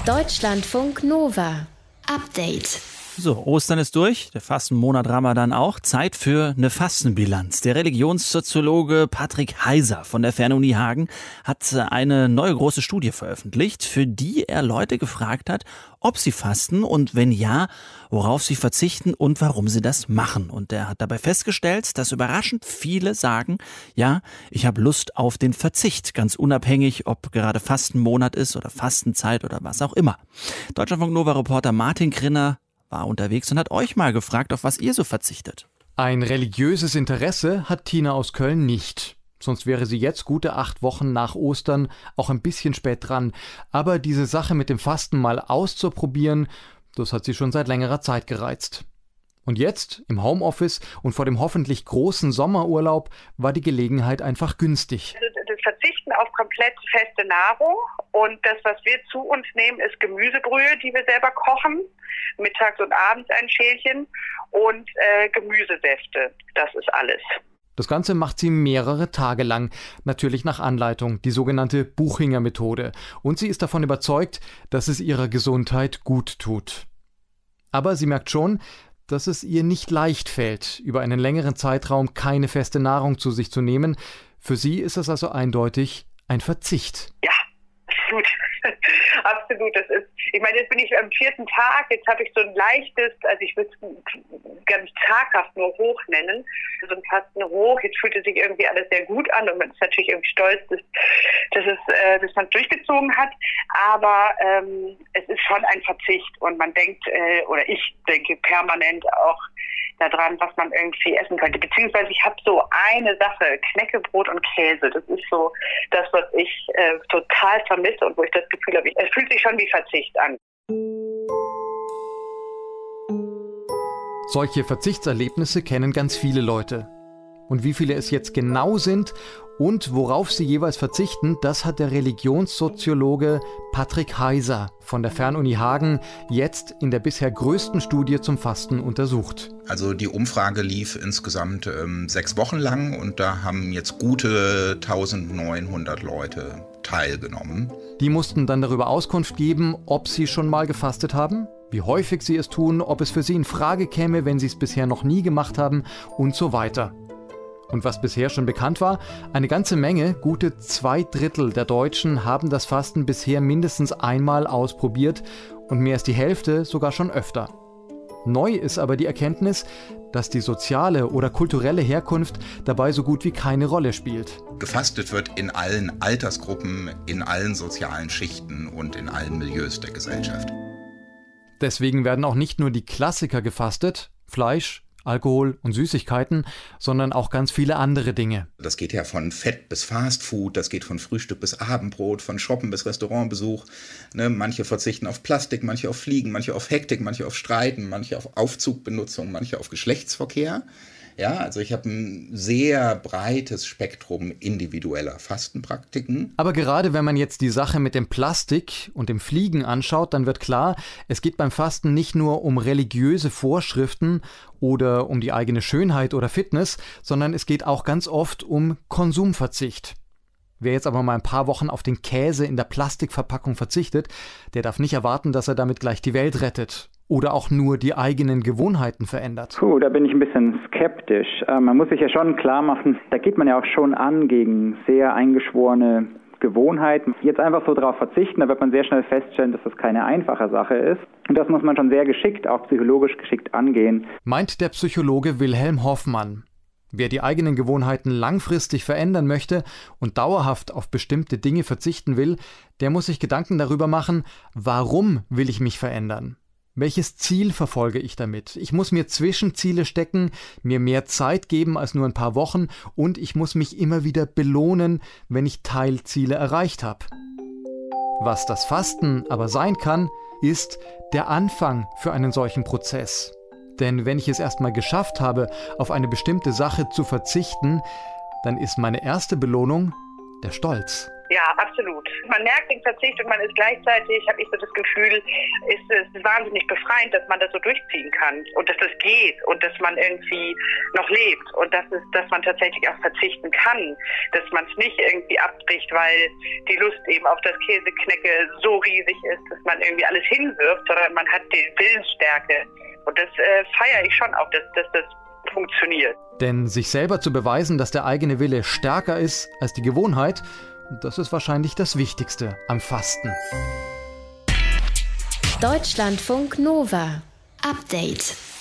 Deutschlandfunk Nova. Update. So, Ostern ist durch, der Fastenmonat Ramadan auch. Zeit für eine Fastenbilanz. Der Religionssoziologe Patrick Heiser von der Fernuni Hagen hat eine neue große Studie veröffentlicht, für die er Leute gefragt hat, ob sie fasten und wenn ja, worauf sie verzichten und warum sie das machen. Und er hat dabei festgestellt, dass überraschend viele sagen, ja, ich habe Lust auf den Verzicht, ganz unabhängig, ob gerade Fastenmonat ist oder Fastenzeit oder was auch immer. Deutschlandfunk Nova-Reporter Martin Krinner war unterwegs und hat euch mal gefragt, auf was ihr so verzichtet. Ein religiöses Interesse hat Tina aus Köln nicht. Sonst wäre sie jetzt gute 8 Wochen nach Ostern auch ein bisschen spät dran. Aber diese Sache mit dem Fasten mal auszuprobieren, das hat sie schon seit längerer Zeit gereizt. Und jetzt, im Homeoffice und vor dem hoffentlich großen Sommerurlaub, war die Gelegenheit einfach günstig. Wir verzichten auf komplett feste Nahrung und das, was wir zu uns nehmen, ist Gemüsebrühe, die wir selber kochen. Mittags und abends ein Schälchen und Gemüsesäfte. Das ist alles. Das Ganze macht sie mehrere Tage lang, natürlich nach Anleitung, die sogenannte Buchinger-Methode. Und sie ist davon überzeugt, dass es ihrer Gesundheit gut tut. Aber sie merkt schon, dass es ihr nicht leicht fällt, über einen längeren Zeitraum keine feste Nahrung zu sich zu nehmen. Für sie ist es also eindeutig ein Verzicht. Ja, absolut. Absolut. Das ist, ich meine, jetzt bin ich am 4. Tag, jetzt habe ich so ein leichtes, also ich würde es gar nicht zaghaft, nur hoch nennen, so ein Fasten hoch, jetzt fühlt es sich irgendwie alles sehr gut an und man ist natürlich irgendwie stolz, dass man es durchgezogen hat, aber es ist schon ein Verzicht und man denkt, oder ich denke permanent auch daran, was man irgendwie essen könnte. Beziehungsweise ich habe so eine Sache, Knäckebrot und Käse. Das ist so das, was ich total vermisse und wo ich das Gefühl habe, es fühlt sich schon wie Verzicht an. Solche Verzichtserlebnisse kennen ganz viele Leute. Und wie viele es jetzt genau sind und worauf sie jeweils verzichten, das hat der Religionssoziologe Patrick Heiser von der Fernuni Hagen jetzt in der bisher größten Studie zum Fasten untersucht. Also die Umfrage lief insgesamt 6 Wochen lang und da haben jetzt gute 1900 Leute teilgenommen. Die mussten dann darüber Auskunft geben, ob sie schon mal gefastet haben, wie häufig sie es tun, ob es für sie in Frage käme, wenn sie es bisher noch nie gemacht haben und so weiter. Und was bisher schon bekannt war, eine ganze Menge, gute 2/3 der Deutschen haben das Fasten bisher mindestens einmal ausprobiert und mehr als die Hälfte sogar schon öfter. Neu ist aber die Erkenntnis, dass die soziale oder kulturelle Herkunft dabei so gut wie keine Rolle spielt. Gefastet wird in allen Altersgruppen, in allen sozialen Schichten und in allen Milieus der Gesellschaft. Deswegen werden auch nicht nur die Klassiker gefastet, Fleisch, Alkohol und Süßigkeiten, sondern auch ganz viele andere Dinge. Das geht ja von Fett bis Fastfood, das geht von Frühstück bis Abendbrot, von Shoppen bis Restaurantbesuch. Manche verzichten auf Plastik, manche auf Fliegen, manche auf Hektik, manche auf Streiten, manche auf Aufzugbenutzung, manche auf Geschlechtsverkehr. Ja, also ich habe ein sehr breites Spektrum individueller Fastenpraktiken. Aber gerade wenn man jetzt die Sache mit dem Plastik und dem Fliegen anschaut, dann wird klar, es geht beim Fasten nicht nur um religiöse Vorschriften oder um die eigene Schönheit oder Fitness, sondern es geht auch ganz oft um Konsumverzicht. Wer jetzt aber mal ein paar Wochen auf den Käse in der Plastikverpackung verzichtet, der darf nicht erwarten, dass er damit gleich die Welt rettet. Oder auch nur die eigenen Gewohnheiten verändert. Da bin ich ein bisschen skeptisch. Man muss sich ja schon klar machen, da geht man ja auch schon an gegen sehr eingeschworene Gewohnheiten. Jetzt einfach so darauf verzichten, da wird man sehr schnell feststellen, dass das keine einfache Sache ist. Und das muss man schon sehr geschickt, auch psychologisch geschickt angehen. Meint der Psychologe Wilhelm Hoffmann. Wer die eigenen Gewohnheiten langfristig verändern möchte und dauerhaft auf bestimmte Dinge verzichten will, der muss sich Gedanken darüber machen, warum will ich mich verändern? Welches Ziel verfolge ich damit? Ich muss mir Zwischenziele stecken, mir mehr Zeit geben als nur ein paar Wochen und ich muss mich immer wieder belohnen, wenn ich Teilziele erreicht habe. Was das Fasten aber sein kann, ist der Anfang für einen solchen Prozess. Denn wenn ich es erstmal geschafft habe, auf eine bestimmte Sache zu verzichten, dann ist meine erste Belohnung der Stolz. Ja, absolut. Man merkt den Verzicht und man ist gleichzeitig, habe ich so das Gefühl, ist es wahnsinnig befreiend, dass man das so durchziehen kann und dass das geht und dass man irgendwie noch lebt und dass man tatsächlich auch verzichten kann, dass man es nicht irgendwie abbricht, weil die Lust eben auf das Käseknäcke so riesig ist, dass man irgendwie alles hinwirft, sondern man hat die Willensstärke und das feiere ich schon auch, dass das funktioniert. Denn sich selber zu beweisen, dass der eigene Wille stärker ist als die Gewohnheit, das ist wahrscheinlich das Wichtigste am Fasten. Deutschlandfunk Nova. Update.